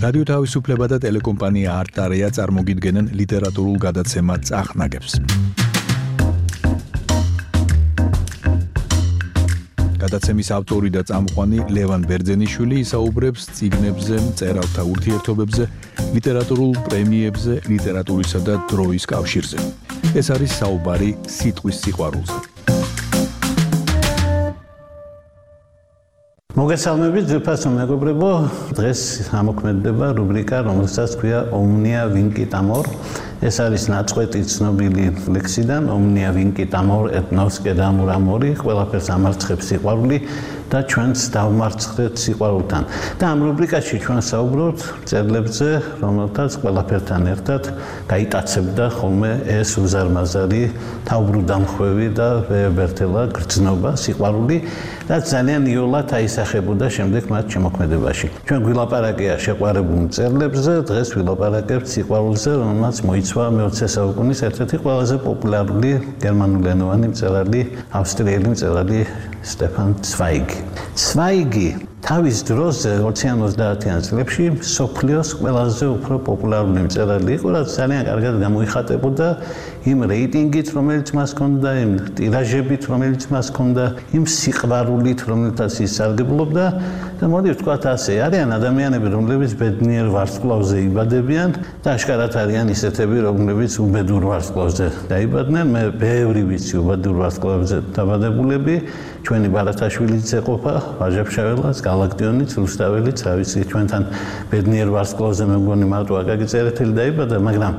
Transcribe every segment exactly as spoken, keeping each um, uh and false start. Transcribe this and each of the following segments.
რადიო თავისუფლება და ტელეკომპანია არტარია წარმოგიდგენენ ლიტერატურულ გადაცემა წახნაგებს. გადაცემის ავტორი და წამყვანი ლევან ბერძენიშვილი ისაუბრებს წიგნებზე, მწერალთა ურთიერთობებზე, ლიტერატურულ პრემიებზე, ლიტერატურისა და დროის კავშირზე. ეს არის საუბარი სიტყვის სიყვარულზე. მოგესალმებით, ძვირფასო მეგობრებო, დღეს ამოქმედდება რუბრიკა, რომელსაც ქვია Omnia Vincit Amor. ეს არის ნაწყვეტი ცნობილი ლექსიდან Omnia Vincit Amor et nosce amor amori, ყველაფერს ამარცხებს სიყვარული და ჩვენც დავმარცხეთ სიყვარულთან. და ამ რუბრიკაში ჩვენ საუბრობთ მწერლებზე, რომელთაც ყველაფერთან ერთად გაიტაცებდა ხოლმე ეს უზარმაზარი თავბრუდამხვევი და ვეებერთელა გრძნობა, სიყვარული, რაც ძალიან იოლად აისახებოდა შემდეგ მათ შემოქმედებაში. ჩვენ გვილაპარაკია შეყვარებულ მწერლებზე, დღეს ვილაპარაკებთ სიყვარულზე, რომელმაც მოიცვა მეოცე საუკუნის ერთ-ერთი ყველაზე პოპულარული გერმანულენოვანი მწერალი, ავსტრიელი მწერალი სტეფან ცვაიგი. ცვაიგი თავის დროზე ოციან ოცდაათიან წლებში მსოფლიოს ყველაზე უფრო პოპულარული მწერალი იყო, რაც ძალიან კარგად გამოიხატებოდა იმ რეიტინგით, რომელიც მას ჰქონდა, იმ ტირაჟებით, რომელიც მას ჰქონდა, იმ სიყვარულით, რომელთაც ის სარგებლობდა და მოდი ვთქვათ ასე, არიან ადამიანები, რომლებიც ბედნიერ ვარსკვლავზე იბადებიან და აშკარად არიან ისეთები, რომლებიც უბედურ ვარსკვლავზე დაიბადნენ. მე ბევრი ვიცი უბედურ ვარსკვლავზე დაბადებულები, ჩვენი ბარათაშვილიც ეყოფა, ვაჟა-ფშაველაც, გალაქტიონიც, რუსთაველიც, რა ვიცი, ჩვენთან ბედნიერ ვარსკვლავზე მე მგონი მარტო აკაკი წერეთელი დაიბადა, მაგრამ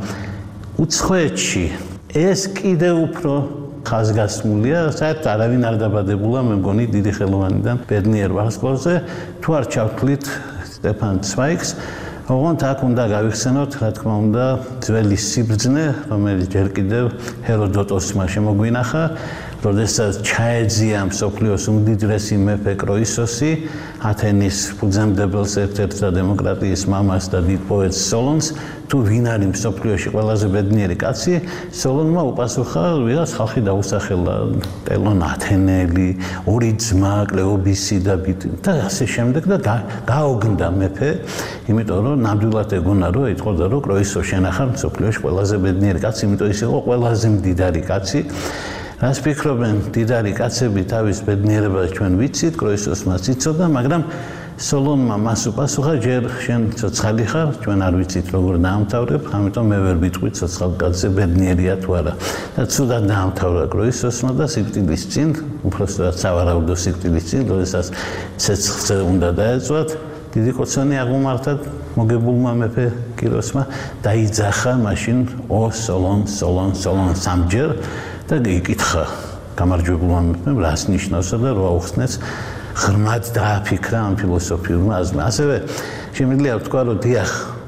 უცხოეთში ეს კიდევ უფრო ხაზგასმულია, საერთოდ არავინ არ დაბადებულა, მე მგონი დიდი ხელოვანიდან ბედნიერ ვარსკვლავზე, თუ არ ჩავთვლით სტეფან ცვაიგს, ოღონდ აქ უნდა გავიხსენოთ, რა თქმა უნდა, ძველი სიბრძნე, რომელიც ჯერ კიდევ ჰეროდოტოსმა შემოგვინახა, როდესაც ჩაეძია მსოფლიოს უმდიდრესი მეფე კროისოსი, ათენის ფუძემდებელს, ერთ-ერთ და დემოკრატიის მამას და დიდ პოეტს სოლონს, თუ ვინ არის მსოფლიოში ყველაზე ბედნიერი კაცი, სოლონმა უპასუხა, ვიღაც ხალხი დაუსახელა, ტელონ ათენელი, ორი ძმა, კლეობისი და ბიტი და ასე შემდეგ და გაოგნდა მეფე, იმიტომ რომ ნამდვილად ეგონა რომ იტყოდა რომ კროისო შენ ახარ მსოფლიოში ყველაზე ბედნიერი კაცი, იმიტომ ის იყო ყველაზე მდიდარი კაცი. რას ფიქრობენ მდიდარი კაცები თავის ბედნიერებას ჩვენ ვიცით, კროისოსმაც იცოდა, მაგრამ სოლონმა მას უპასუხა, ჯერ შენ ცოცხალი ხარ, ჩვენ არ ვიცით როგორ დაამთავრებ, ამიტომ მე ვერ ვიტყვი ცოცხალ კაცზე ბედნიერია თუ არა. და ცუდად დაამთავრა კროისოსმა და სიკვდილის წინ, უბრალოდ სავარაუდო სიკვდილის წინ, როდესაც ცეცხლზე უნდა დაეწვათ, დიდი კოცონი აღმართა მოგებულმა მეფე კიროსმა, დაიძახა მაშინ ო სოლონ, სოლონ, სოლონ სამჯერ და იკითხა გამარჯვებულმა მეფემ, რას ნიშნავსა და რა უხსნეს, ღრმად დააფიქრა ამ ფილოსოფიურმა აზრმა. ასევე შემიძლია ვთქვა, რომ დიახ,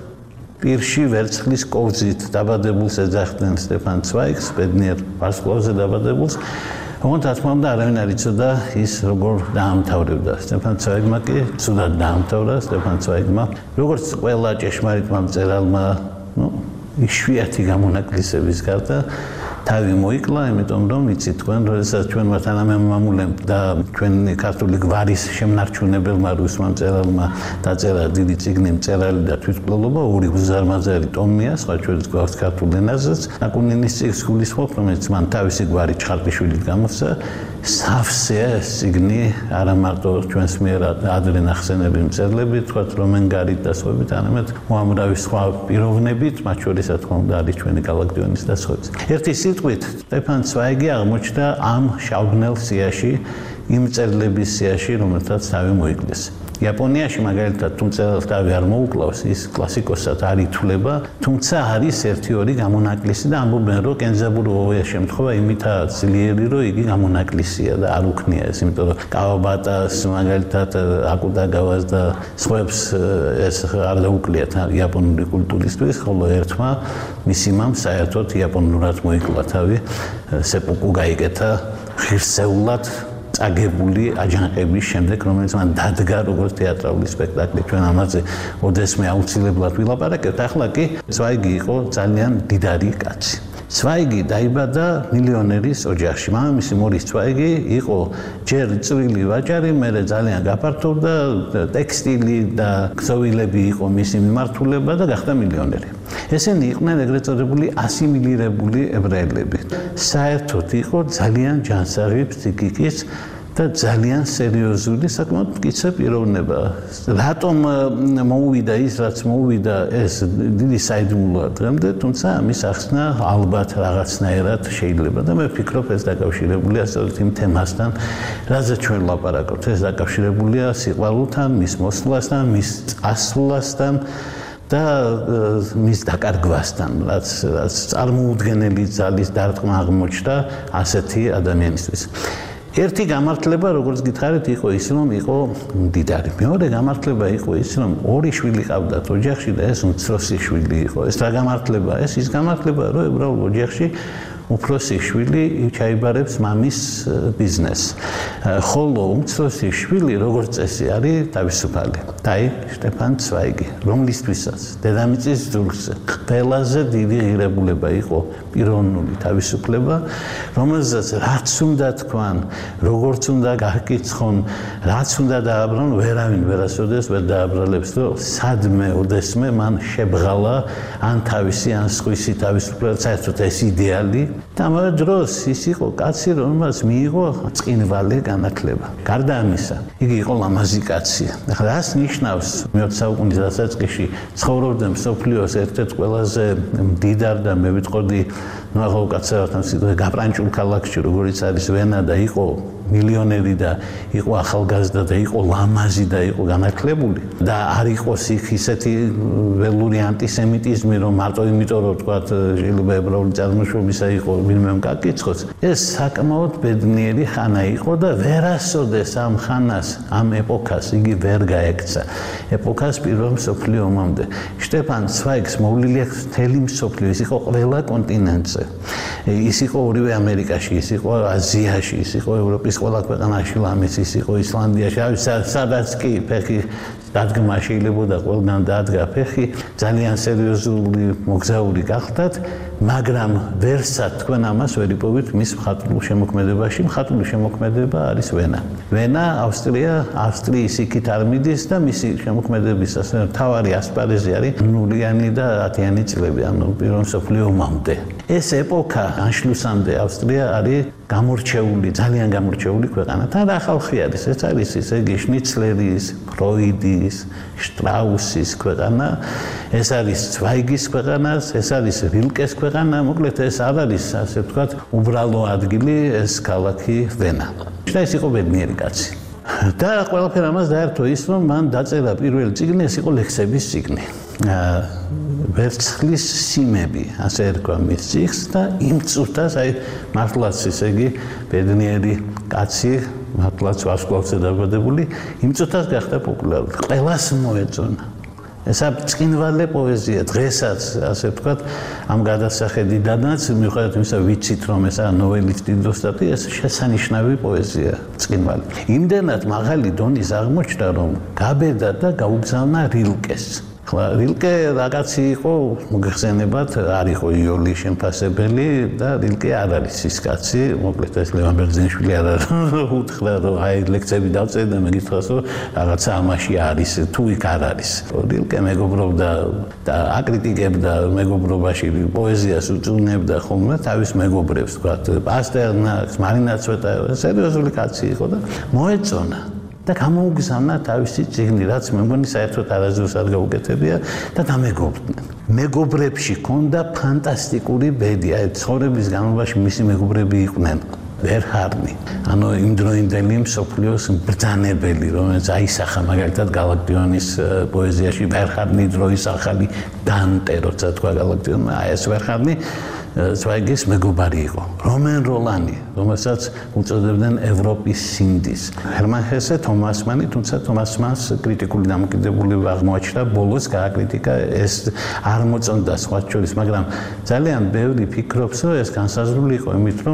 პირში ვერცხლის კოვზით დაბადებულს ეძახდნენ სტეფან ცვაიგს, ბედნიერ ვარსკვლავზე დაბადებულს, ოღონდ რა თქმა უნდა არავინ არ იცოდა ის როგორ დაამთავრებდა. სტეფან ცვაიგმა კი ცუდად დაამთავრა, სტეფან ცვაიგმა, როგორც ყველა ჭეშმარიტმა მწერალმა, ნუ იშვიათი გამონაკლისების გარდა თავი მოიკლა, იმიტომ რომ იცით თქვენ, როდესაც ჩვენმა თანამემამულემ და ჩვენი ქართული გვარის შემნარჩუნებელმა რუსმა მწერალმა დაწერა დიდი წიგნი მწერალი და თვითმკვლელობა, ორი უზარმაზარი ტომია, სხვა ჩვენს გვაქვს ქართულ ენაზეც, აკუნინის წიგნს გულისხმობ, რომელიც მან თავისი გვარი ჩხარტიშვილით გამოსცა, სავსეა ეს წიგნი, არა მარტო ჩვენს მიერ ადრე ნახსენები მწერლები, თქვათ რომენგარით და სხვაებით, არამედ უამრავი სხვა პიროვნებით, მათ შორის რა თქმა უნდა არის ჩვენი გალაქტიონის და სხვაიც. ერთი სიტყვით, სტეფან ცვაიგი აღმოჩნდა ამ შავგნელ სიაში, იმ მწერლების სიაში, რომელთაც თავი მოიკლეს. იაპონიაში მაგალითად თუ მწერალს თავი არ მოუკლავს, ის კლასიკოსად არ ითვლება, თუმცა არის ერთი-ორი გამონაკლისი და ამბობენ, რომ კენზაბურო ოოიას შემთხვევა იმითაა ძლიერი, რომ იგი გამონაკლისია და არ უქნია ეს, იმიტომ რომ კავაბატას, მაგალითად აკუტაგავას და სხვებს ეს არ დაუკვლიათ იაპონური კულტურისთვის, ხოლო ერთმა მისი მამ საერთოდ იაპონურად მოიკლა თავი, სეპუკუ გაიკეთა ღირსეულად წაგებული აჯანყების შემდეგ, რომელიც მან დადგა როგორც თეატრალური სპექტაკლი. ჩვენ ამაზე ოდესმე აუცილებლად ვილაპარაკებთ. ახლა კი ცვაიგი იყო ძალიან დიდარი კაცი. ცვაიგი დაიბადა მილიონერის ოჯახში. მამამისი მორის ცვაიგი იყო ჯერ წვრილი ვაჭარი, მერე ძალიან გაფართოვდა, ტექსტილი და ქსოვილები იყო მისი მიმართულება და გახდა მილიონერი. ესენი იყვნენ ეგრეთ წოდებული ასიმილირებული ებრაელები. საერთოდ იყო ძალიან ჯანსაღი ფსიქიკის და ძალიან სერიოზული საკმაოდ მტკიცე პიროვნება. რატომ მოუვიდა ის, რაც მოუვიდა ეს დიდი საიდუმლოა დღემდე, თუმცა ამის ახსნა ალბათ რაღაცნაირად შეიძლება და მე ვფიქრობ ეს დაკავშირებულია სწორედ იმ თემასთან, რაზეც ჩვენ ვლაპარაკობთ. ეს დაკავშირებულია სიყვარულთან, მის მოსვლასთან, მის წასვლასთან და მის დაკარგვასთან, რაც რაც წარმოუდგენელი ძალის დარტყმა აღმოჩნდა ასეთი ადამიანისთვის. ერთი გამართლება, როგორც გითხარით, იყო ის, რომ იყო მდიდარი. მეორე გამართლება იყო ის, რომ ორი შვილი ყავდათ ოჯახში და ეს უმცროსი შვილი იყო. ეს რა გამართლებაა? ეს ის გამართლებაა, რომ ებრაულ ოჯახში უფროსი შვილი ჩაიბარებს მამის ბიზნესს. ხოლო უმცროსი შვილი, როგორც წესი, არის თავისუფალი. დაი შტეფან ცვაიგი, რომლისთვისაც დედამიწის ძურზე ყველაზე დიდი ღირებულება იყო პიროვნული თავისუფლება, რომელზეც რაც უნდა თქვან, როგორც უნდა გაკიცხონ, რაც უნდა დააბრალონ, ვერავინ ვერასოდეს ვერ დააბრალებს, რომ სადმე ოდესმე მან შებღალა ან თავისი, ან სხვისი თავისუფლება, საერთოდ ეს იდეალი. და ამავე დროს ის იყო კაცი, რომელმაც მიიღო წყინვალე განათლება. გარდა ამისა, იგი იყო ლამაზი კაცი. ახლა რას ნიშნავს მეოცე საუკუნის დასაწყისში ცხოვრობდა მსოფლიოს ერთ-ერთ ყველაზე მდიდარ და მე ვიტყოდი, ну ახლა უკაცრავად ამ სიტყვაზე გაპრანჭულ ქალაქში, როგორც არის ვენა და იყო მილიონერი და იყო ახალგაზრდა და იყო ლამაზი და იყო განათლებული და არ იყოს იქ ისეთი ველური ანტისემიტიზმი, რომ მარტო იმიტომ რომ თქვა შეიძლება ებრაული წარმოშობისა იყო ვინმე მკაკიცხოს. ეს საკმაოდ ბედნიერი ხანა იყო და ვერასოდეს ამ ხანას, ამ ეპოქას იგი ვერ გაექცა. ეპოქას პირველ მსოფლიო ომამდე. შტეფან ცვაიგს მოვლილი აქვს მთელი მსოფლიო, ის იყო ყველა კონტინენტზე. ის იყო ორივე ამერიკაში, ის იყო აზიაში, ის იყო ევროპის ყველა ქვეყანაში ლამის, ის იყო ისლანდიაში, სადაც კი ფეხი დადგმა შეიძლებოდა ყველგან დადგა ფეხი, ძალიან სერიოზული მოგზაური გახდათ, მაგრამ ვერსად თქვენ ამას ვერ იპოვით მის მხატვრულ შემოქმედებაში. მხატვრული შემოქმედება არის ვენა. ვენა, ავსტრია, ავსტრიის იქით არ მიდის და მისი შემოქმედების მთავარი ასპარეზი არის ნულიანი და ათიანი წლები, ანუ პირველ მსოფლიო ომამდე. ეს ეპოქა ანშლუსამდე ავსტრია არის გამორჩეული, ძალიან გამორჩეული ქვეყანა. თან რა ხალხი არის? ეს არის ესე იგი შნიცლერის, ფროიდის, შტრაუსის ქვეყანა, ეს არის ცვაიგის ქვეყანა, ეს არის ვილკეს ქვეყანა, მოკლედ ეს არ არის, ასე ვთქვათ, უბრალო ადგილი, ეს ქალაქი ვენა. და ეს იყო ბედნიერი კაცი. და ყველაფერ ამას დაერთო ის, რომ მან დაწერა პირველი წიგნი, ეს იყო ლექსების წიგნი. ვერცხლის სიმები, ასე ერქვა მის წიგნს და იმ წუთას, აი მართლაც ესე იგი ბედნიერი კაცი, მართლაც ვარსკვლავზე დაბადებული, იმ წუთას გახდა პოპულარული. ყველას მოეწონა. ესა წყინვალე პოეზია, დღესაც, ასე ვთქვათ, ამ გადასახედიდანაც, მიუხედავად იმისა, ვიცით, რომ ესა ნოველისტი დოსტატი, ეს შესანიშნავი პოეზია, წყინვალე. იმდენად მაღალი დონის აღმოჩნდა, რომ გაბედა და გაუგზავნა რილკეს. ხლა რილკე რაღაცი იყო, მოგეხსენებათ, არ იყო იოლი შემფასებელი და რილკე არ არის ის კაცი, მოკლედ ეს ლევან ბერძენიშვილი არ არის უთხრა, რომ აი ლექციები დავწერე და მეკითხავს, რომ რაღაცა ამაში არის, თუ იქ არ არის. რილკე მეგობრობდა და აკრიტიკებდა მეგობრობაში, პოეზიას უწუნებდა ხოლმე თავის მეგობრებს, თქვათ, პასტერნაკს, მარინა ცვეტაევას, სერიოზული კაცი იყო და მოეწონა. და გამოუგზავნა თავისი წიგნი, რაც მე მგონი საერთოდ არასდროს არ გაუკეთებია და დამეგობრდნენ. მეგობრებში ჰქონდა ფანტასტიკური ბედი, აი ცხოვრების განმავლობაში მისი მეგობრები იყვნენ. ვერჰარნი, ანუ იმდროინდელი მსოფლიოს ბრძანებელი, რომელიც აისახა მაგალითად გალაკტიონის პოეზიაში, ვერჰარნი დროის ახალი დანტე, როცა თქვა გალაკტიონმა, აი ეს ვერჰარნი ცვაიგის მეგობარი იყო. რომენ როლანი, რომელსაც უწოდებდნენ ევროპის სინდის. ჰერმან ჰესე, თომას მანი, თუმცა თომას მანს კრიტიკული დამოკიდებულება აღმოაჩნდა, ბოლოს გააკრიტიკა, ეს არ მოწონდა სხვათა შორის, მაგრამ ძალიან ბევრი ფიქრობს, რომ ეს განსაზღვრული იყო იმით, რომ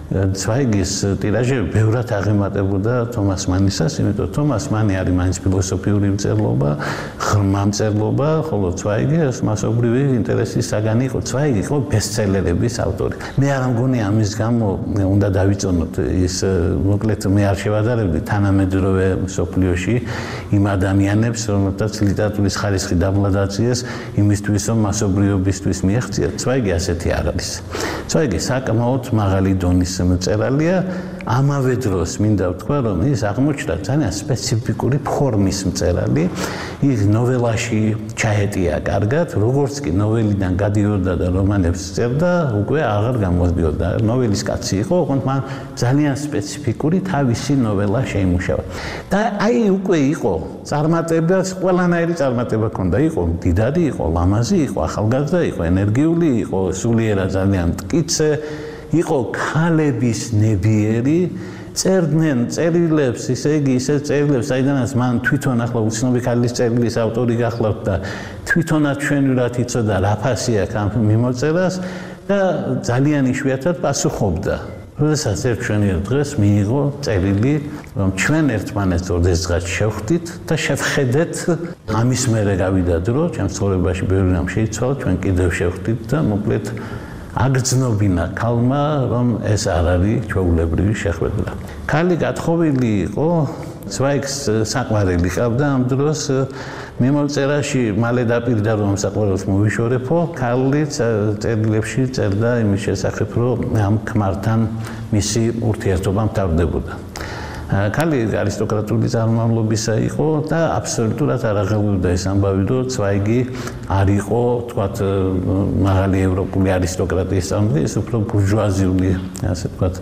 Zweigis ტირაჟები ბევრად აღემატებოდა თომას მანისას, იმიტომ თომას მანი არის მაინც ფილოსოფიური მწერლობა, ღრმა მწერლობა, ხოლო Zweigi მასობრივი ინტერესის საგანი იყო. Zweigi იყო ბესტსელერების ავტორი. მე არ მგონი ამის გამო უნდა დავიწონოთ ის მოკლედ მე არ შევადარებდი თანამედროვე სოფლიოში იმ ადამიანებს, რომელთაც ლიტერატურის ხარისხი დაბლადაციეს იმისთვის, რომ მასობრიობისთვის მიაღწიათ. Zweigi ასეთი არ არის. Zweigi საკმაოდ მაღალი დონის მწერალია, ამავე დროს მინდა ვთქვა, რომ ის აღმოჩნდა ძალიან სპეციფიკური ფორმის მწერალი. ის ნოველაში ჩაეტია კარგად, როგორც კი ნოველიდან გადიოდა და რომანებს წერდა, უკვე აღარ გამოდიოდა. ნოველის კაცი იყო, ოღონდ მან ძალიან სპეციფიკური თავისი ნოველა შეიმუშავა. და აი უკვე იყო წარმატება, ყველანაირი წარმატება ჰქონდა. იყო დიდადი, იყო ლამაზი, იყო ახალგაზრდა, იყო ენერგიული, იყო სულიერად ძალიან მტკიცე. იყო ქალების ნებიერი, წერდნენ წერილებს, ისე იგი ისე წერილებს, საიდანაც მან თვითონ ახლა უცნობი ქალის წერილის ავტორი გახლავთ და თვითონაც ჩვენურად იცოდა რა ფასი აქვს ამ მიმოწერას და ძალიან იშვიათად პასუხობდა. როდესაც ერთ ჩვენიერ დღეს მიიღო წერილი, რომ ჩვენ ერთმანეთს ოდესღაც შევხვდით და შევხედეთ, ამის მერე გავიდა დრო, ჩემს ცხოვრებაში ბევრი რამ შეიცვალა, ჩვენ კიდევ შევხვდით და მოკლედ აგრძნობინა ქალმა, რომ ეს არ არის ჩვეულებრივი შეხვედრა. ქალი გათხოვილი იყო, Zweigs საყვარელი ყავდა ამ დროს მიმოწერაში მალე დაპირდა რომ საყვარელს მოვიშორებო, ქალი წერილებში წერდა იმის შესახებ, რომ ამ ქმართან მისი ურთიერთობა მთავრდებოდა. ქალი არისტოკრატული წარმომავლობისა იყო და აბსოლუტურად არ აღელვებდა ეს ამბავი, რომ Zweigi არ იყო, თქვათ, მაღალი ევროპული არისტოკრატიის წარმომადგენელი, ის უფრო ბურჟუაზიული, ასე ვთქვათ,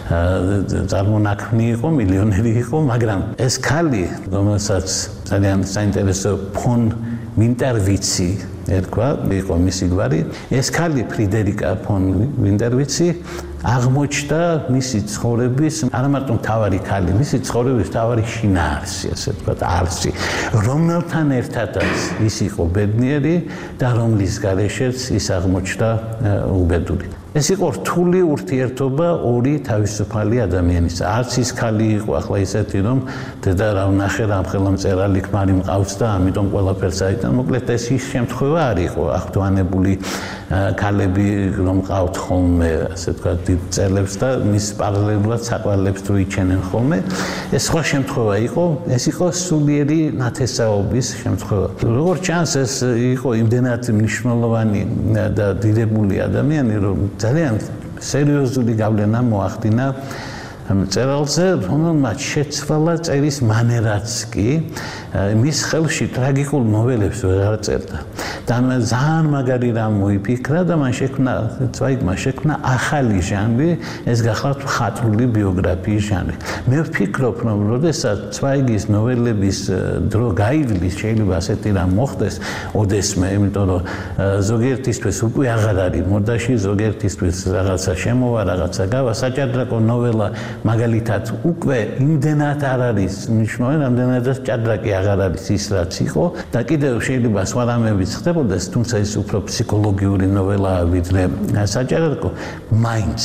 წარმონაქმნი იყო, მილიონერი იყო, მაგრამ ეს ქალი, რომელსაც ძალიან საინტერესო ფონ მინტერვიცი ერქვა, იყო მისი გვარი, ეს ქალი ფრიდერიკა ფონ მინტერვიცი აღმოჩნდა მისი ცხოვრების არა მარტო მთავარი ქალი, მისი ცხოვრების მთავარი შინაარსი, ასე ვთქვათ, არსი, რომელთან ერთადაც ის იყო ბედნიერი და რომლის გარეშეც ის აღმოჩნდა უბედური. ეს იყო რთული ურთიერთობა ორი თავისუფალი ადამიანის. არც ის ქალი იყო ახლა ისეთი, რომ დედა რა ვნახე რა ამხელა მწერალი ქმარი მყავს და ამიტომ ყველაფერს აიტან. მოკლედ ეს ის შემთხვევა არ იყო ახლდვანებული ქალები რომ ყავთ ხოლმე, ასე ვთქვათ, დიდ მწერლებს და მის პარალელურად საყვარლებს თუ იჩენენ ხოლმე. ეს სხვა შემთხვევა იყო, ეს იყო სულიერი ნათესაობის შემთხვევა. როგორც ჩანს, ეს იყო იმდენად მნიშვნელოვანი და დიდებული ადამიანი, რომ ძალიან სერიოზული გავლენა მოახდინა მწერალზე, რომელმაც შეცვალა წერის მანერაც კი, მის ხელში ტრაგიკულ ნოველებს ვეღარ წერდა. და ძალიან მაგარი რამ მოიფიქრა და მან შექმნა, Zweigმა შექმნა ახალი ჟანრი, ეს გახლავთ მხატვრული ბიოგრაფიის ჟანრი. მე ვფიქრობ, რომ როდესაც Zweigის ნოველების დრო გაივლის, შეიძლება ასეთი რამ მოხდეს ოდესმე, იმიტომ რომ ზოგიერთისთვის უკვე აღარ არის მოდაში, ზოგიერთისთვის რაღაცა შემოვა, რაღაცა გავა, საჭადრაკო ნოველა მაგალითად უკვე იმდენად არ არის მნიშვნელოვანი, რამდენადაც ჭადრაკი აღარ არის ის რაც იყო და კიდევ შეიძლება სხვა რამებიც ხდებოდეს, თუმცა ის უფრო ფსიქოლოგიური ნოველაა ვიდრე საჭადრაკო, მაინც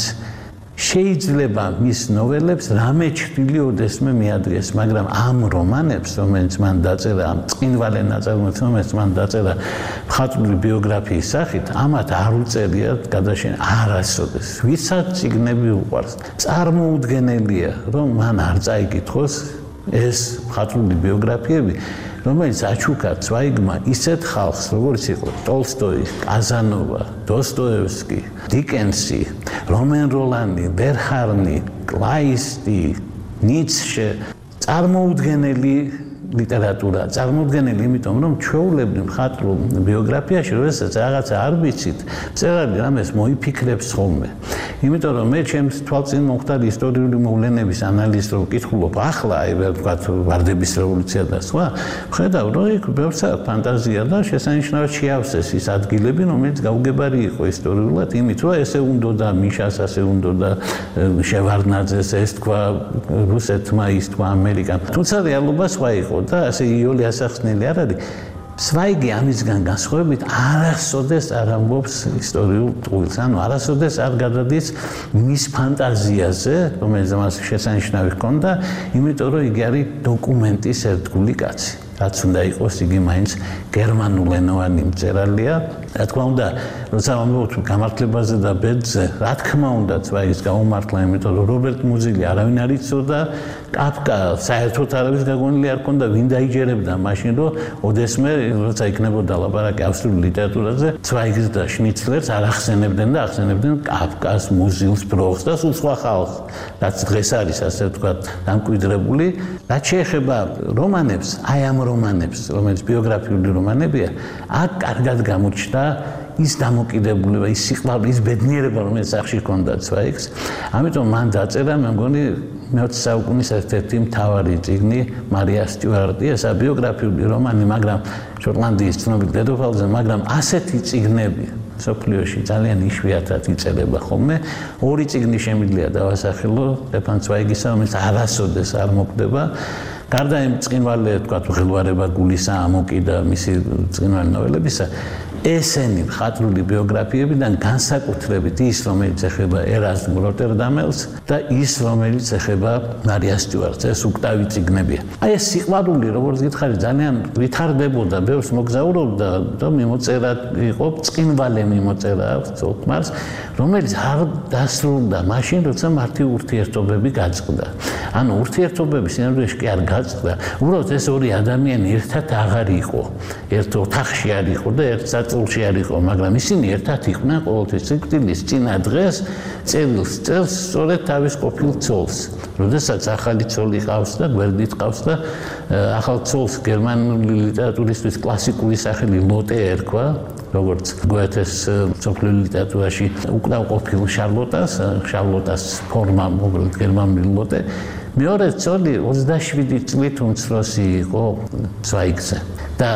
შეიძლება მის ნოველებს რამე ჩრდილი ოდესმე მიადგეს, მაგრამ ამ რომანებს, რომელიც მან დაწერა, ამ წინვალე ნაწარმოებს, რომელიც მან დაწერა მხატვრული ბიოგრაფიის სახით, ამათ არ უწევია გადაშენება არასოდეს. ვისაც წიგნები უყვარს, წარმოუდგენელია, რომ მან არ წაიკითხოს ეს მხატვრული ბიოგრაფიები, რომელიც აჩუქა Zweigმა ისეთ ხალხს, როგორც იყო ტოლსტოი, კაზანოვა, დოსტოევსკი, დიკენსი, რომენ როლანი, ბერხარნი, კლაისტი, ნიცშე, წარმოუდგენელი ლიტერატურა, წარმოუდგენელი, იმიტომ რომ ჩვეულებრივ მხატვრულ ბიოგრაფიაში, როდესაც რაღაცა არ ვიცით, მწერალი რამეს მოიფიქრებს ხოლმე. იმიტომ რომ მე ჩემს თვალწინ მომხდარი ისტორიული მოვლენების ანალიზს რო ვკითხულობ ახლა, აი ვთქვათ, ვარდების რევოლუცია და სხვა, ვხედავ, რომ იქ ბევრს აქვს ფანტაზია და შესანიშნავად შეავსეს ის ადგილები, რომელიც გაუგებარი იყო ისტორიულად, იმით რომ ესე უნდოდა მიშას, ასე უნდოდა შევარდნაძეს, ეს თქვა რუსეთმა, ის თქვა ამერიკამ. თუმცა რეალობა სხვა იყო და ასე იოლი ასახსნელი არ არის. Zweigi ამისგან განსხვავებით არასოდეს არ ამბობს ისტორიულ ტყუილს. ანუ არასოდეს არ გადადის მის ფანტაზიაზე, რომელიც მას შესანიშნავი ჰქონდა, იმიტომ რომ იგი არის დოკუმენტის ერთგული კაცი. რაც უნდა იყოს, იგი მაინც გერმანულენოვანი მწერალია. რა თქმა უნდა, როცა ვამბობთ გამართლებაზე და ბედზე, რა თქმა უნდა, Zweigis გაუმართლა, იმიტომ რომ რობერტ მუზილი არავინ არ იცოდა, კაფკა საერთოდ არავის გაგონილი არ ჰქონდა, ვინ დაიჯერებდა მაშინ, რომ ოდესმე, როცა იქნებოდა ლაპარაკი ავსტრიული ლიტერატურაზე, Zweigis და შნიცლერს არ ახსენებდნენ და ახსენებდნენ კაფკას, მუზილს, ბროხს და სულ სხვა ხალხს, რაც დღეს არის, ასე ვთქვათ, დამკვიდრებული. რაც შეეხება რომანებს, აი ამ რომანებს, რომელიც ბიოგრაფიული რომანებია, აქ კარგად გამოჩნდა ის დამოკიდებულება, ის სიყვარული, ის ბედნიერება, რომელიც სახში ჰქონდა Zweigis. ამიტომ მან დაწერა, მე მგონი მეოცე საუკუნის ერთ-ერთი მთავარი წიგნი მარია სტიუარტი, ესა ბიოგრაფიული რომანი, მაგრამ შოტლანდიის ცნობილ დედოფალზე, მაგრამ ასეთი წიგნები სოფლიოში ძალიან იშვიათად იწერება ხოლმე. ორი წიგნი შემიძლია დავასახელო სტეფან Zweigis-ა, რომელიც არასოდეს არ მოკვდება. გარდა იმ წინვალე, თქვათ, ღელვარება გულისა, ამოკი და მისი წინვალი ნოველებისა, ესენი მხატვრული ბიოგრაფიებიდან განსაკუთრებით ის, რომელიც ეხება ერაზმ როტერდამელს და ის, რომელიც ეხება მარია სტიუარტს, ეს უკტავი წიგნებია. აი ეს სიყვარული, როგორც გითხარი, ძალიან ვითარდებოდა, ბევრს მოგზაურობდა და მიმოწერა იყო, წინვალე მიმოწერა აქვს ცოლ-ქმარს, რომელიც არ დასრულდა მაშინ, როცა მართი ურთიერთობები გაწყდა. ანუ ურთიერთობები სინამდვილეში კი არ გაწყდა, უბრალოდ ეს ორი ადამიანი ერთად აღარ იყო, ერთ ოთახში არ იყო და ერთ წულში არ იყო, მაგრამ ისინი ერთად იყვნენ ყოველთვის სიკვდილის წინა დღეს წერილს წერს სწორედ თავის ყოფილ ცოლს. როდესაც ახალი ცოლი ყავს და გვერდით ყავს და ახალ ცოლს გერმანული ლიტერატურისთვის კლასიკური სახელი ლოტე ერქვა, როგორც გოეთეს სოფლიო ლიტერატურაში უკრავ ყოფილ შარლოტას, შარლოტას ფორმა მოკლედ გერმანული ლოტე. მეორე ცოლი ოცდაშვიდი წლით უმცროსი იყო Zweigis-ზე და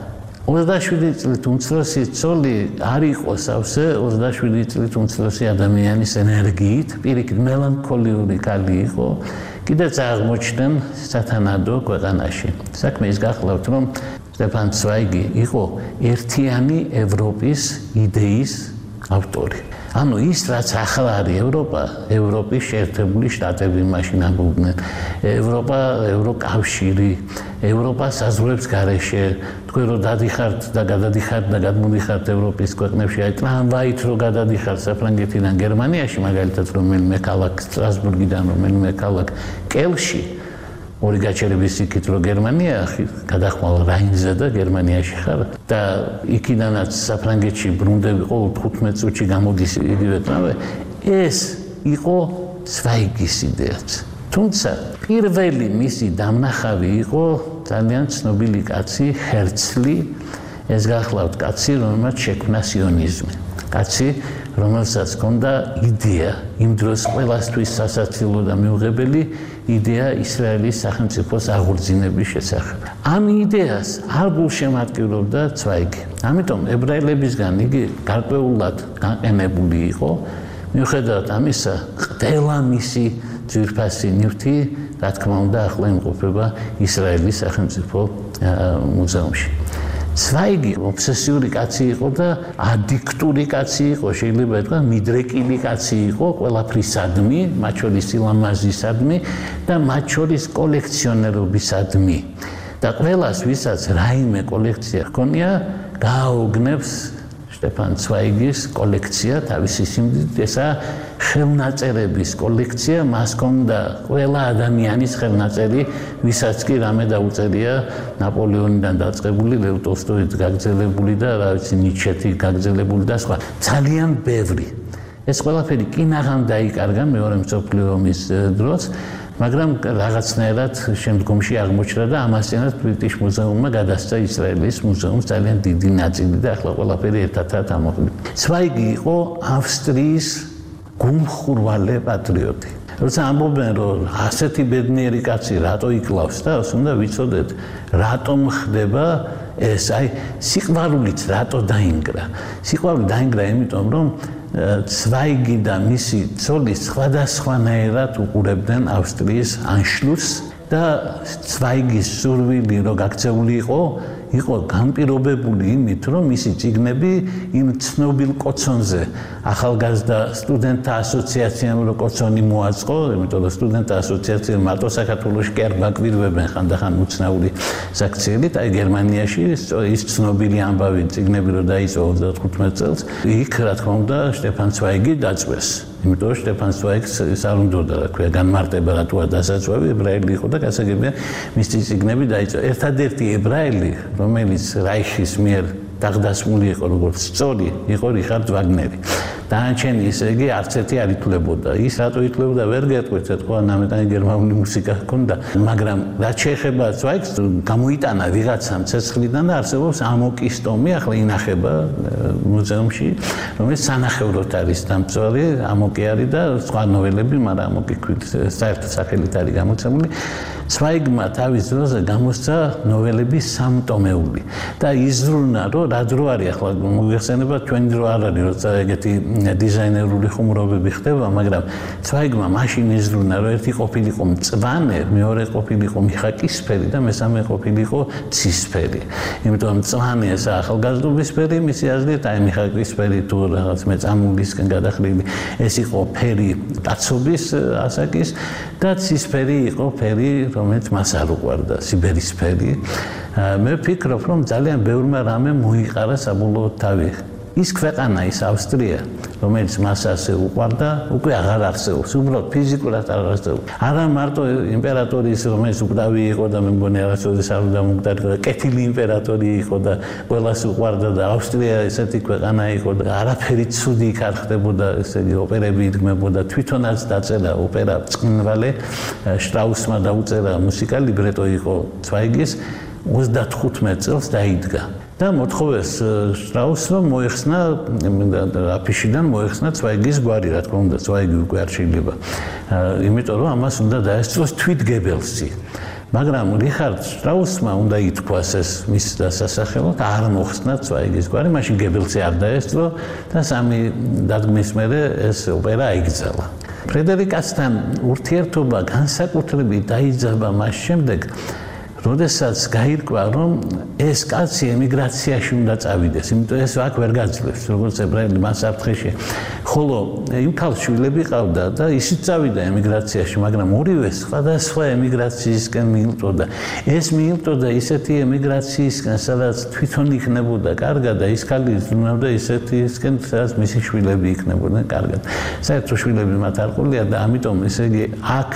ოცდაშვიდი წლით უმცროსი ცოლი არ იყო სავსე ოცდაშვიდი წლით უმცროსი ადამიანის ენერგიით, პირიქით მელანქოლიური ქალი იყო, კიდეც აღმოჩნდნენ სათანადო ქვეყანაში. საქმე ის გახლავთ, რომ სტეფან Zweigis იყო ერთიანი ევროპის იდეის ავტორი. ანუ ის, რაც ახლა არის ევროპა, ევროპის შეერთებული შტატები მაშინ ამბობდნენ, ევროპა, ევროკავშირი, ევროპა საზღვრებს გარეშე, თქვენ რო დადიხართ და გადადიხართ და გადმოდიხართ ევროპის ქვეყნებში, აი ტრამვაით რო გადადიხართ საფრანგეთიდან გერმანიაში, მაგალითად რომელიმე ქალაქ სტრასბურგიდან რომელიმე ქალაქ კელში, ორი გაჩერების იქით რო გერმანია, გადახვალ რაინზე და გერმანიაში ხარ და იქიდანაც საფრანგეთში ბრუნდები ყოველ თხუთმეტ წუთში გამოდის იგივე ტრამვაი, ეს იყო Zweigis იდეაც. თუმცა პირველი მისი დამნახავი იყო ძალიან ცნობილი კაცი, ჰერცლი, ეს გახლავთ კაცი, რომელმაც შექმნა სიონიზმი. კაცი, რომელსაც ჰქონდა იდეა, იმ დროს ყველასთვის სასაცილო და მიუღებელი იდეა ისრაელის სახელმწიფოს აღორძინების შესახებ. ამ იდეას არ გულშემატკივრობდა Zweigis. ამიტომ ებრაელებისგან იგი გარკვეულად განყენებული იყო, მიუხედავად ამისა, ყველა მისი ძვირფასი ნივთი, რა თქმა უნდა, ახლა იმყოფება ისრაელის სახელმწიფო მუზეუმში. Zweigis ობსესიური კაცი იყო და ადიქტური კაცი იყო, შეიძლება ითქვას, მიდრეკილი კაცი იყო, ყველაფრისადმი, მათ შორის სილამაზისადმი და მათ შორის კოლექციონერობისადმი. და ყველას, ვისაც რაიმე კოლექცია ჰქონია, გააოგნებს სტეფან Zweigis კოლექცია თავისი სიმდიდრით, ესაა ხელნაწერების კოლექცია, მას ჰქონდა ყველა ადამიანის ხელნაწერი, ვისაც კი რამე დაუწერია ნაპოლეონიდან დაწყებული, ლევ ტოლსტოით გაგრძელებული და რა ვიცი ნიჩეთი გაგრძელებული და სხვა, ძალიან ბევრი. ეს ყველაფერი კინაღამ დაიკარგა მეორე მსოფლიო ომის დროს, მაგრამ რაღაცნაირად შემდგომში აღმოჩნდა და ამასთანავე ბრიტიშ მუზეუმმა გადასცა ისრაელის მუზეუმს ძალიან დიდი ნაწილი და ახლა ყველაფერი ერთადად ამოხდა. Zweigis იყო ავსტრიის გულმხურვალე პატრიოტი. როცა ამბობენ, რომ ასეთი ბედნიერი კაცი რატო იკლავს და უნდა ვიცოდეთ, რატომ ხდება ეს, აი სიყვარულით რატო დაინგრა. სიყვარული დაინგრა იმიტომ, რომ Zweigis და მისი ცოლი სხვადასხვანაირად უყურებდნენ ავსტრიის ანშლუსს და Zweigis სურვილი რო გაქცეული იყო, იყო განპირობებული იმით, რომ მისი წიგნები იმ ცნობილ კოცონზე ახალგაზრდა სტუდენტთა ასოციაციამ რო კოცონი მოაწყო, იმიტომ რომ სტუდენტთა ასოციაცია მარტო საქართველოში კი არ გაკვირვებენ ხანდახან უცნაური საქციელით, აი გერმანიაში ის ცნობილი ამბავი წიგნები რო დაიწყო ოცდათხუთმეტ წელს, იქ რა თქმა უნდა შტეფან ცვაიგი დაწვეს. იმიტომ რომ შტეფან ცვაიგს ის არ უნდოდა, რა ქვია, განმარტება რატოა დასაწყები, ებრაელი იყო და გასაგებია მისი წიგნები დაიწყო. ერთადერთი ებრაელი, რომელიც რაიხის მიერ დაღდასმული იყო როგორც სწორი, იყო რიხარდ ვაგნერი. დანარჩენი ისე იგი არც ერთი არ ითვლებოდა. ის რატო ითვლებოდა ვერ გეტყვით, ეთქვა ნამეტანი გერმანული მუსიკა ჰქონდა, მაგრამ რაც შეეხება ცვაიგს, გამოიტანა ვიღაცამ ცეცხლიდან და არსებობს ამოკის ტომი, ახლა ინახება მუზეუმში, რომელიც სანახევროდ არის დამწვარი, ამოკი არის და სხვა ნოველები, მაგრამ ამოკი საერთოდ სახელით არის გამოცემული. ცვაიგმა თავის დროზე გამოსცა ნოველების სამტომეული და იზრუნა, რომ რა დრო არის ახლა მოიხსენება ჩვენი დრო არ არის, როცა ეგეთი დიზაინერული ხუმრობები ხდება, მაგრამ ცვაიგმა მაშინ იზრუნა, რომ ერთი ყოფილიყო მწვანე, მეორე ყოფილიყო მიხაკისფერი და მესამე ყოფილიყო ცისფერი. იმიტომ მწვანე ეს ახალგაზრდობის ფერი, მისი აზრით, აი მიხაკისფერი თუ რაღაც მეწამულისკენ გადახრილი, ეს იყო ფერი კაცობის ასაკის და ცისფერი იყო ფერი, რომელიც მას არ უყვარდა, სიბერის ფერი. მე ვფიქრობ, რომ ძალიან ბევრმა რამე მოიყარა საბოლოოდ თავი. ის ქვეყანა, ის ავსტრია, რომელიც მას ასე უყვარდა, უკვე აღარ არსებობს, უბრალოდ ფიზიკურად არ არსებობს. არა მარტო იმპერატორის, რომელიც უკდავი იყო და მე მგონი არასოდეს არ უნდა მკვდარიყო, კეთილი იმპერატორი იყო და ყველას უყვარდა და ავსტრია ესეთი ქვეყანა იყო და არაფერი ცუდი იქ არ ხდებოდა, ესე იგი ოპერები იდგმებოდა, თვითონაც დაწერა ოპერა წყნვალე, შტრაუსმა დაუწერა მუსიკა, ლიბრეტო იყო ცვაიგის, ოცდათხუთმეტ წელს დაიდგა. და მოთხოვეს შტრაუსს, რომ მოეხსნა აფიშიდან მოეხსნა ცვაიგის გვარი, რა თქმა უნდა, ცვაიგი უკვე არ შეიძლება. იმიტომ რომ ამას უნდა დაესწროს თვით გებელსი. მაგრამ რიხარდ შტრაუსმა უნდა ითქვას ეს მის დასასახელოდ, არ მოხსნა ცვაიგის გვარი, მაშინ გებელსი არ დაესწრო და სამი დადგმის მერე ეს ოპერა აიგზალა. ფრედერიკასთან ურთიერთობა განსაკუთრებით დაიძაბა მას შემდეგ, როდესაც გაირკვა, რომ ეს კაცი ემიგრაციაში უნდა წავიდეს, იმიტომ ეს აქ ვერ გაძლევს, როგორც ებრაელი მას საფრთხეში. ხოლო იმ ქალს შვილები ყავდა და ისიც წავიდა ემიგრაციაში, მაგრამ ორივე სხვადასხვა ემიგრაციისკენ მიილტოდა. ეს მიილტოდა ისეთი ემიგრაციისკენ, სადაც თვითონ იქნებოდა კარგად და ის ქალი იზრუნავდა ისეთისკენ, სადაც მისი შვილები იქნებოდნენ კარგად. საერთოდ შვილები მათ არ ყოლია და ამიტომ ესე იგი აქ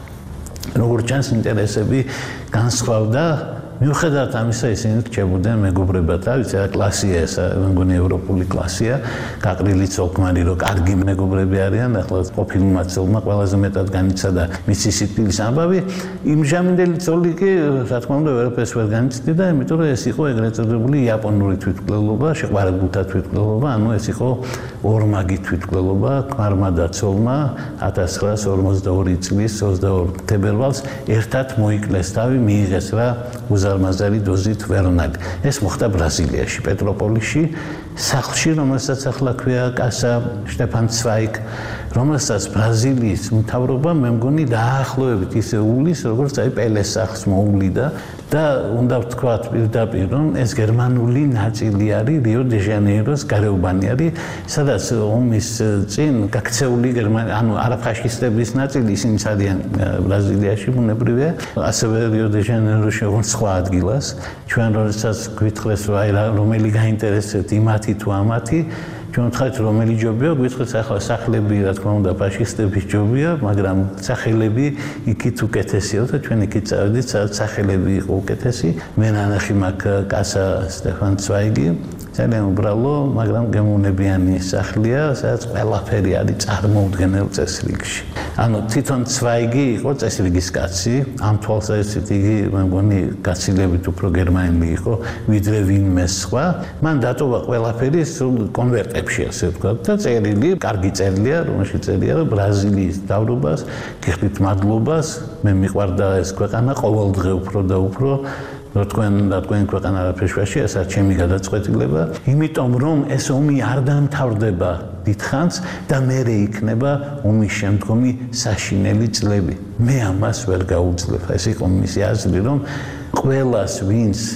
როგორც ჩანს ინტერესები განსხვავდა. მიუხედავად ამისა, ისინი რჩებოდნენ მეგობრებად, რა ვიცი, კლასია ეს, მე მგონი ევროპული კლასია, გაყრილი ცოლქმარი, რომ კარგი მეგობრები არიან, ახლა ყოფილმა ცოლმა ყველაზე მეტად განიცადა მისი სიკვდილის ამბავი. იმჟამინდელი ცოლი კი, რა თქმა უნდა, ვერაფერს ვერ განიცდიდა, იმიტომ რომ ეს იყო ეგრეთ წოდებული იაპონური თვითმკვლელობა, შეყვარებულთა თვითმკვლელობა, ანუ ეს იყო ორმაგი თვითმკვლელობა, ქმარმა და ცოლმა ათას ცხრაას ორმოცდაორი წლის ოცდაორ თებერვალს ერთად მოიკლეს თავი, მიიღეს რა უზარმაზარი დოზით ვერონაგი. ეს მოხდა ბრაზილიაში, პეტროპოლიში, სახლში, რომელსაც ახლა ქვია კასა შტეფან ცვაიგ, რომელსაც ბრაზილიის მთავრობა მე მგონი დაახლოებით ისე უვლის, როგორც აი პელეს სახლს მოუვლიდა და უნდა ვთქვათ პირდაპირ, რომ ეს გერმანული ნაწილი არის რიო-დე-ჟანეიროს გარეუბანი არის, სადაც ომის წინ გაქცეული გერმანია, ანუ არაფაშისტების ნაწილი, ისინი არიან ბრაზილიაში, ბუნებრივია, ასევე რიო-დე-ჟანეიროში როგორც სხვა ადგილას. ჩვენ როდესაც გვითხრეს, რომ აი რომელი გაინტერესებთ იმათი თუ ამათი, ჩვენ ვთქვით, რომელი ჯობია, გვითხრეს ახლა სახლები, რა თქმა უნდა, ფაშისტების ჯობია, მაგრამ სახელები იქით უკეთესია და ჩვენ იქით წავედით, სადაც სახელები იყო უკეთესი. მე ნანახი მაქვს კასა შტეფან ცვაიგი, ძალიან უბრალო, მაგრამ გემოვნებიანი სახლია, სადაც ყველაფერი არის წარმოუდგენელ წესრიგში. ანუ თვითონ ცვაიგი იყო წესრიგის კაცი, ამ თვალსაზრისით იგი მე მგონი გაცილებით უფრო გერმანელი იყო, ვიდრე ვინმე სხვა. მან დატოვა ყველაფერი სულ კონვერტებში, ასე ვთქვათ, და წერილი, კარგი წერილია, რომელშიც წერია, რომ ბრაზილიის მთავრობას, გიხდით მადლობას, მე მიყვარდა ეს ქვეყანა ყოველდღე უფრო და უფრო. რომ თქვენ და თქვენ ქვეყანა არაფერში, ესაც ჩემი გადაწყვეტილება, იმიტომ რომ ეს ომი არ დამთავრდება დიდხანს და მერე იქნება ომის შემდგომი საშინელი წლები. მე ამას ვერ გაუძლებ. ეს იყო მისი აზრი, რომ ყველას ვინც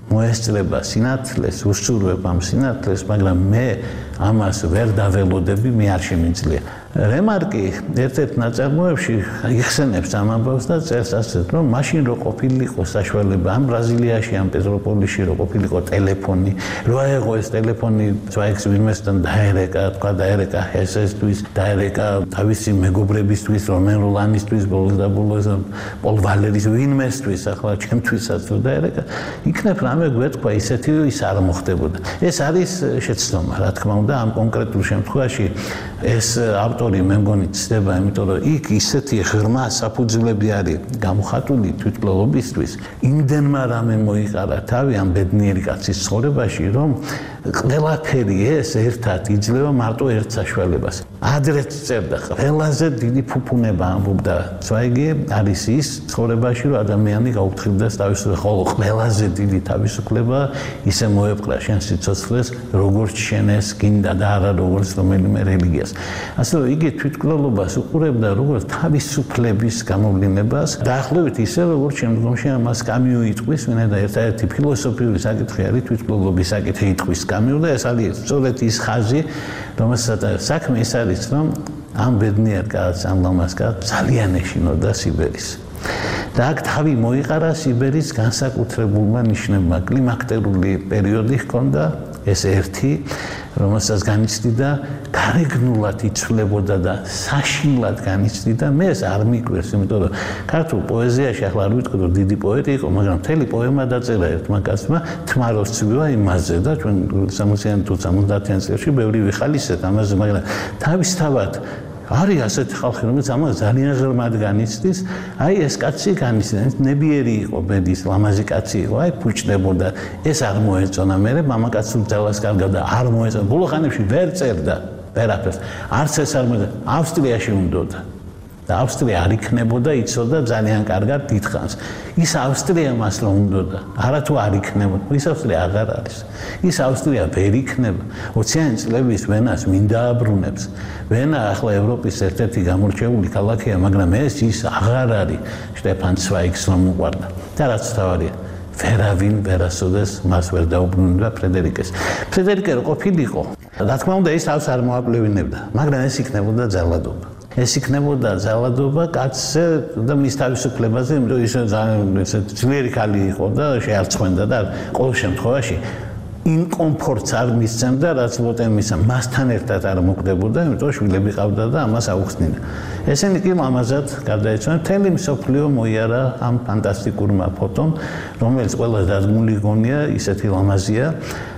მოესწრება სინათლეს, უსურვებ ამ სინათლეს, მაგრამ მე ამას ვერ დაველოდები, მე არ შემიძლია. რემარკი ერთ-ერთ ნაწარმოებში იხსენებს ამ ამბავს და წერს ასეთ, რომ მაშინ რო ყოფილიყო საშუალება ამ ბრაზილიაში, ამ პეტროპოლიში რო ყოფილიყო ტელეფონი, რო აეღო ეს ტელეფონი ძვაიქს ვინმესთან დაერეკა, თქვა დაერეკა ჰესესთვის, დაერეკა თავისი მეგობრებისთვის, რომენროლანისთვის, ბოლოს და ბოლოს პოლ ვალერის ვინმესთვის, ახლა ჩემთვისაც რო დაერეკა, იქნებ რამე გვეთქვა ისეთი, ის არ მოხდებოდა. ეს არის შეცდომა, რა თქმა უნდა, ამ კონკრეტულ შემთხვევაში ეს ავტორი მე მგონი ცდება, იმიტომ რომ იქ ისეთი ღრმა საფუძვლები არის გამოხატული თვითმკვლელობისთვის, იმდენმა რამე მოიყარა თავი ამ ბედნიერი კაცის ცხოვრებაში, რომ ყველაფერი ეს ერთად იძლევა მარტო ერთ საშუალებას. ადრეც წერდა, ყველაზე დიდი ფუფუნება ამბობდა ცვაიგი არის ის ცხოვრებაში, რომ ადამიანი გაუფრთხილდეს თავისუფლებას, ხოლო ყველაზე დიდი თავისუფლება ისე მოეპყრა შენ სიცოცხლეს, როგორც შენ ეს გინდა და არა როგორც რომელიმე რელიგიას. ასე რომ იგი თვითმკვლელობას უყურებდა როგორც თავისუფლების გამოვლინებას, დაახლოებით ისე როგორც შემდგომში ამას კამიუ იტყვის, ვინაიდან ერთ-ერთი ფილოსოფიური საკითხი არის თვითმკვლელობის საკითხი იტყვის კამიუ და ეს არის სწორედ ის ხაზი, რომელსაც საქმე ის არის, რომ ამ ბედნიერ კაცს, ამ ლამაზ კაცს ძალიან ეშინოდა სიბერის. და აქ თავი მოიყარა სიბერის განსაკუთრებულმა ნიშნებმა. კლიმაქტერული პერიოდი ჰქონდა, ეს ერთი, რომელსაც განიცდიდა, გარეგნულად იცვლებოდა და საშინლად განიცდიდა. მე ეს არ მიკვირს, იმიტომ რომ ქართულ პოეზიაში ახლა არ ვიტყვი, რომ დიდი პოეტი იყო, მაგრამ მთელი პოემა დაწერა ერთმა კაცმა, თმაროს ცვივა იმაზე და ჩვენ სამოციან თუ სამოცდაათიან წლებში ბევრი ვიხალისეთ ამაზე, მაგრამ თავისთავად არის ასეთი ხალხი, რომელიც ამას ძალიან ღრმად განიცდის. აი ეს კაცი განიცდის, ნებიერი იყო, ბედის ლამაზი კაცი იყო, აი ფუჭდებოდა. ეს არ მოეწონა, მე მამაკაცს უძალას კარგად და არ მოეწონა. ბოლო ხანებში ვერ წერდა ვერაფერს. არც ეს არ მოეწონა. ავსტრიაში უნდოდა. და ავსტრია არ იქნებოდა, იცოდა ძალიან კარგად დიდხანს. ის ავსტრია მას რომ უნდოდა, არა თუ არ იქნებოდა, ის ავსტრია აღარ არის. ის ავსტრია ვერ იქნება. ოციანი წლების ვენას მინდა აბრუნებს. ვენა ახლა ევროპის ერთ-ერთი გამორჩეული ქალაქია, მაგრამ ეს ის აღარ არის შტეფან ცვაიგს რომ უყვარდა. და რაც თავარია, ვერავინ ვერასოდეს მას ვერ დაუბრუნდა ფრედერიკეს. ფრედერიკე რო ყოფილიყო, რა თქმა უნდა ის თავს არ მოაკვლევინებდა, მაგრამ ეს იქნებოდა ძალადობა. ეს იქნებოდა ძალადობა კაცზე და მის თავისუფლებაზე, იმიტომ ის ძალიან ძლიერი ქალი იყო და შეარცხვენდა და ყოველ შემთხვევაში ინკომფორტს არ მისცემდა, რაც ლოტემისა მასთან ერთად არ მოკვდებოდა, იმიტომ შვილები ყავდა და ამას აუხსნიდა. ესენი კი მამაზად გარდაეცვალა, მთელი მსოფლიო მოიარა ამ ფანტასტიკურმა ფოტომ, რომელიც ყველა დადგმული გონია, ისეთი ლამაზია.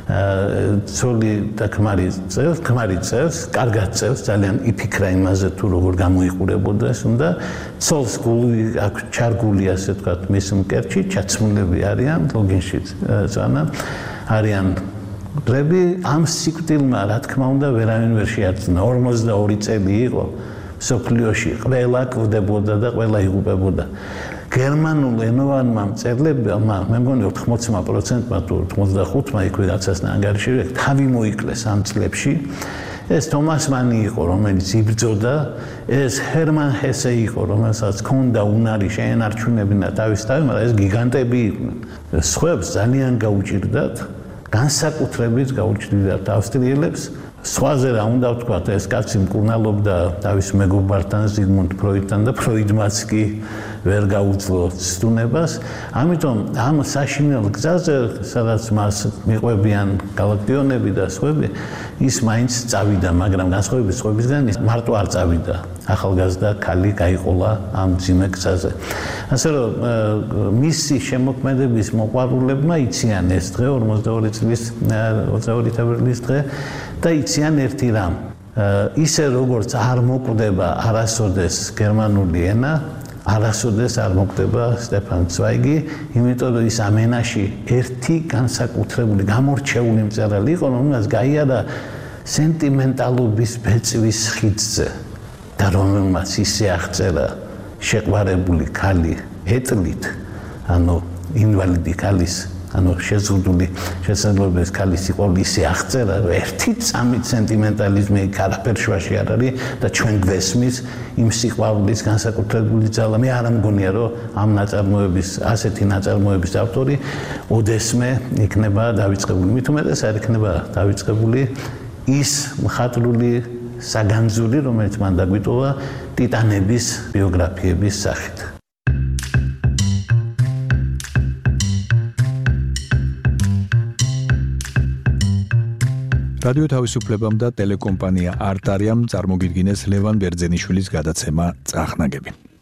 ცოლი და ქმარი წერს, ქმარი წერს, კარგად წერს, ძალიან იფიქრა იმაზე თუ როგორ გამოიყურებოდა ეს უნდა. ცოლს გული აქ ჩარგული ასე ვთქვათ მის მკერდში, ჩაცმულები არიან, ლოგინში ზანა არიან დრები, ამ სიკვდილმა რა თქმა უნდა ვერავინ ვერ შეარწმუნა. ორმოცდაორი წელი იყო სოფლიოში, ყველა კვდებოდა და ყველა იღუპებოდა. გერმანულ ენოვანმა მწერლებმა, მე მგონი ოთხმოცი პროცენტმა თუ ოცდახუთმა იქ ვიღაცას ანგარიში თავი მოიკლეს ამ წლებში. ეს თომას მანი იყო, რომელიც იბრძოდა, ეს ჰერმან ჰესე იყო, რომელსაც ჰქონდა უნარი შეენარჩუნებინა თავის თავი, მაგრამ ეს გიგანტები იყვნენ. სხვებს ძალიან გაუჭირდათ, განსაკუთრებით გაუჭირდათ ავსტრიელებს. სხვაზე რა უნდა ვთქვათ, ეს კაცი მკურნალობდა თავის მეგობართან, ზიგმუნდ ფროიდთან და ფროიდმაც კი ვერ გაუძლო ცდუნებას. ამიტომ ამ საშინელ გზაზე, სადაც მას მიყვებიან გალაქტიონები და სხვები, ის მაინც წავიდა, მაგრამ განსხვავებით სხვებისგან ის მარტო არ წავიდა. ახალგაზრდა ქალი გაიყოლა ამ ძიმე გზაზე. ასე რომ მისი შემოქმედების მოყვარულებმა იციან ეს დღე, ორმოცდაორი წლის ოცდაორი თებერვლის დღე და იციან ერთი რამ. ისე როგორც არ მოკვდება არასოდეს გერმანული ენა, არასოდეს არ მოკვდება სტეფან ცვაიგი, იმიტომ რომ ის ამ ენაში ერთი განსაკუთრებული გამორჩეული მწერალი იყო, რომელსაც გაიარა სენტიმენტალობის ბეწვის ხიდზე და რომელმაც ისე აღწერა შეყვარებული ქალი ეტლით, ანუ ინვალიდი ქალის ანუ შეზღუდული შესაძლებლობის ქალის სიყვარული ისე აღწერა, რომ ერთი სამი სენტიმენტალიზმი არაფერ შუაში არ არის და ჩვენ გვესმის იმ სიყვარულის განსაკუთრებული ძალა. მე არ მგონია, რომ ამ ნაწარმოების, ასეთი ნაწარმოების ავტორი ოდესმე იქნება დავიწყებული. მით უმეტეს არ იქნება დავიწყებული ის მხატვრული საგანძური, რომელიც მან დაგვიტოვა ტიტანების ბიოგრაფიების სახით. რადიო თავისუფლებამ და ტელეკომპანია არტარიამ წარმოგიდგინეს ლევან ბერძენიშვილის გადაცემა წახნაგები.